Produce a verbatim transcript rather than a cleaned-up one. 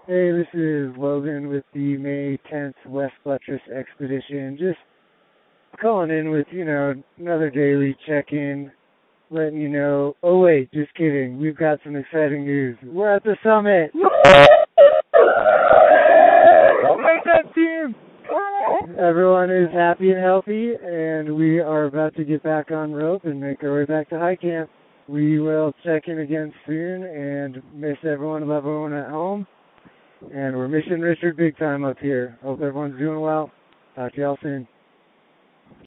Hey, this is Logan with the May tenth West Buttress Expedition. Just calling in with, you know, another daily check-in, letting you know, oh wait, just kidding, we've got some exciting news. We're at the summit! Make that team! Everyone is happy and healthy, and we are about to get back on rope and make our way back to high camp. We will check in again soon and miss everyone, love everyone at home. And we're missing Richard big time up here. Hope everyone's doing well. Talk to y'all soon.